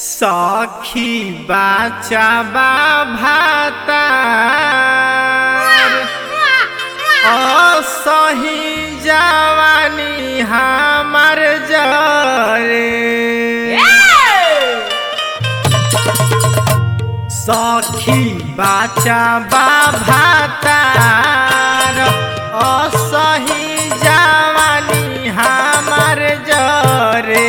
सखी बाचाबा भातार असही जवानी हमार जरे। सखी बाचाबा भातार असही जवानी हमार जरे।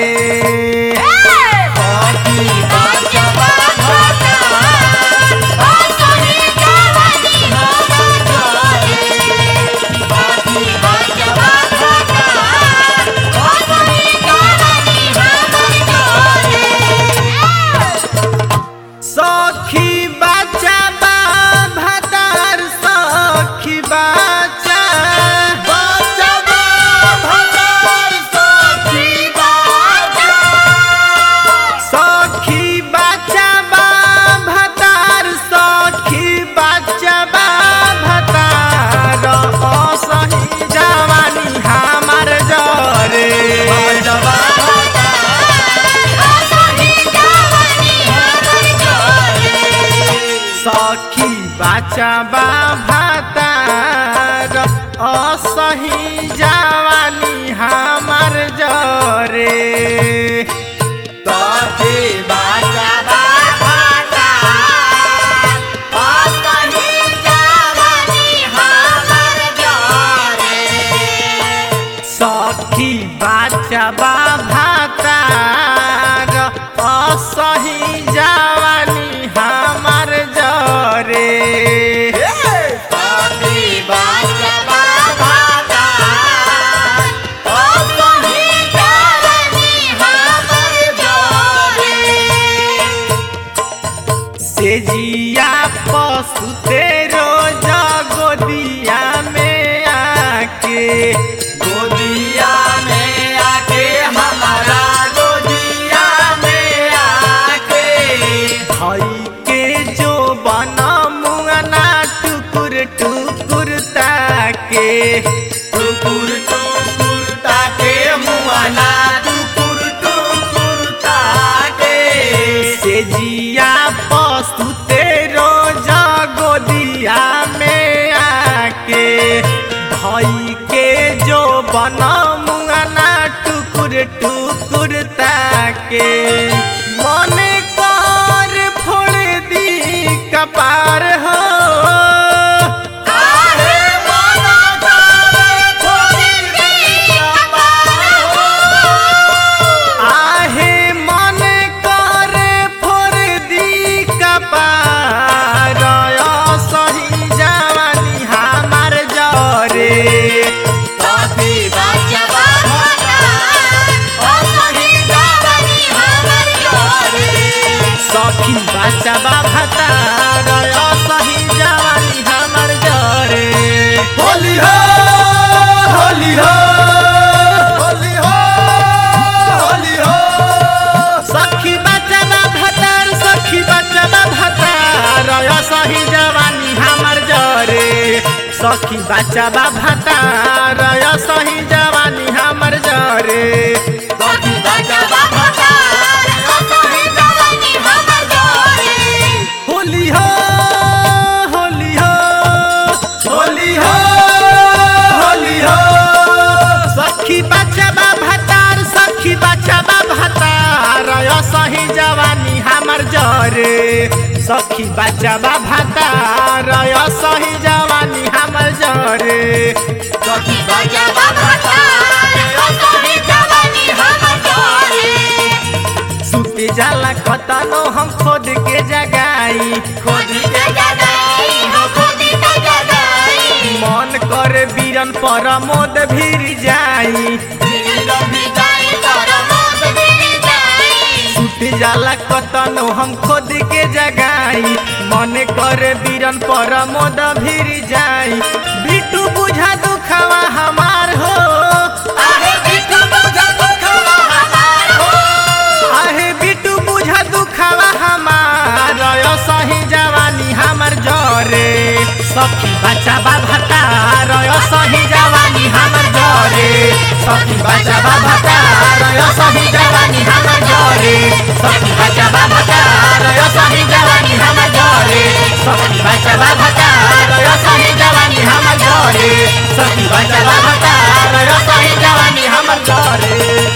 सखी बाचाबा भातार असही जवानी हमार जरे। सखी बाचाबा भातार असही जवानी हमार जरे। सखी बाचाबा भातार असही जवानी हमार जरे। सखी बाचाबा भातार असही जवानी हमार जरे। सेजिया पसुते रोज गोदिया में आके गोदिया में आके हमारा गोदिया में आके भाई के जो बना मुआना टुकुर टुकुर ताके। टुकुर टुकुर ताके मुआना टुकुर टुकुर ताके। सेजिया पसुते रोज गोदिया में आके भाई के जो बना मुआना टुकुर टुकुर ताके। मने कर फोड़ दी कपार हो आहे मना करे फोड़ी दी कपार हो। आहे मन कर फोड़ दी कपार असही जवानी हमार जरे। सखी बाचाबा भातार असही जवानी हमार जरे। सखी बाचाबा भातार असही जवानी हमार जरे। होली हो होली हो होली हो होली हो। सखी बाचाबा भातार सखी बाचाबा भातार असही जवानी हमार जरे। सखी बाचाबा भातार असही जवानी हमार जरे। सखी बाचाबा भातार असही जवानी हमार जरे। होली हो होली हो होली हो होली हो। सखी बाचाबा भातार सखी बाचाबा भातार असही जवानी हमार जरे। सखी बाचाबा भातार असही जवानी हमार जरे। सखी बाचाबा भातार असही जवानी हमार जरे। सुते जाला कतनो हम खोद के जगाई खोदी के जगाई हो खोदी के जगाई। मन करे बीरन परमोद भीर जाई। गिरिलो भी जाई परमोद गिरी जाई। सुते जाला कतनो हम खोद के जगाई मन करे बीरन परमोद भीर जाई। बिटू बुझा दुखवा हमार हो आहे बिटू बुझा दुखवा हमार हो। आहे बिटू बुझा दुखवा हमार असही जवानी हमार जरे। सखी बाचाबा भातार असही जवानी हमार जरे। सखी बाचाबा भातार असही जवानी हमार जरे। सखी बाचाबा सखी बचवा भतार सही जवानी हमर घरे सखी बचवा भतार सही जवानी हमर घरे